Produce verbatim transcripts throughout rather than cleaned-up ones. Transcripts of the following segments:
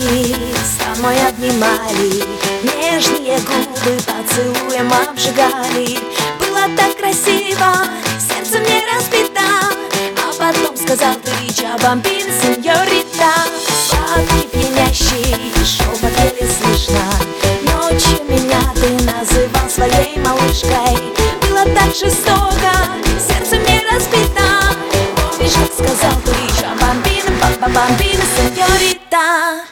руки с тобой обнимали, нежные губы поцелуем обжигали. Было так красиво, сердце мне разбито, а потом сказал ты: ча бомбин, сеньорита. Сладкий, пьянящий шепот еле слышно, ночью меня ты называл своей малышкой. Было так жестоко, сердце мне разбито, помнишь, как сказал ты: ча бомбин, папа бомбин, сеньорита.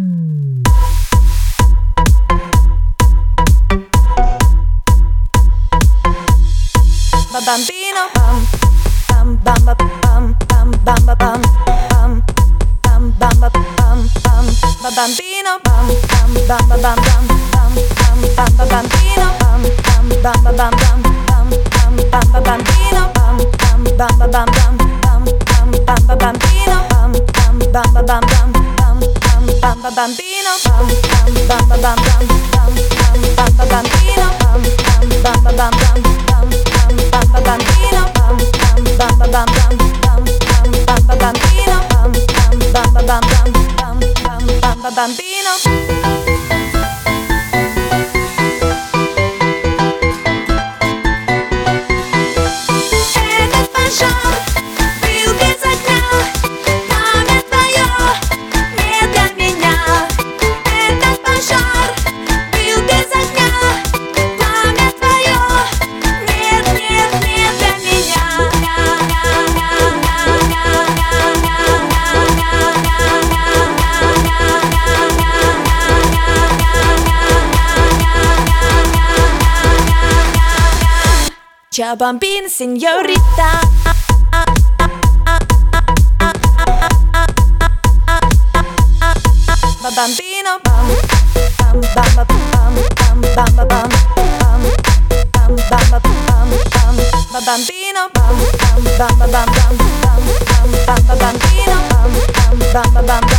Bambino, bam, bam, bam, bam, bam, bam, bam, bam, bam, bam, bam, bam, bam, bambino, bam, bam, bam, bam, bam, bam, bam, bam, bambino, bam, bam, bam, bam, bam, bam, bam, bam, bambino, bam, bam, bam, bam, bam, bam, bam, bam, bambino, bam, bam, bam, bam, bam, bam, bam, bam, bambino, bam, bam, bam, bam, bam, bam, bam, bam, bambino, bam, bam, bam, bam, bam, bam, bam, bam, bambino, bam, bam, bam, bam, bam, bam, bam, bam, bambino, bam, bam, bam, bam, bam, bam, bam, bam, bambino. Этот пожар был без огня, пламя твое не для меня. Этот пожар был без огня, пламя твое нет, нет, нет для меня. Ча бомбин, сеньорита. Bambino, bam, bam, bam, bam, bam, bam, bam, bam, bam, bam, bam, bam, bam, bambino, bam, bam, bam, bam, bam, bam, bam, bam, bambino, bam, bam, bam, bam, bam.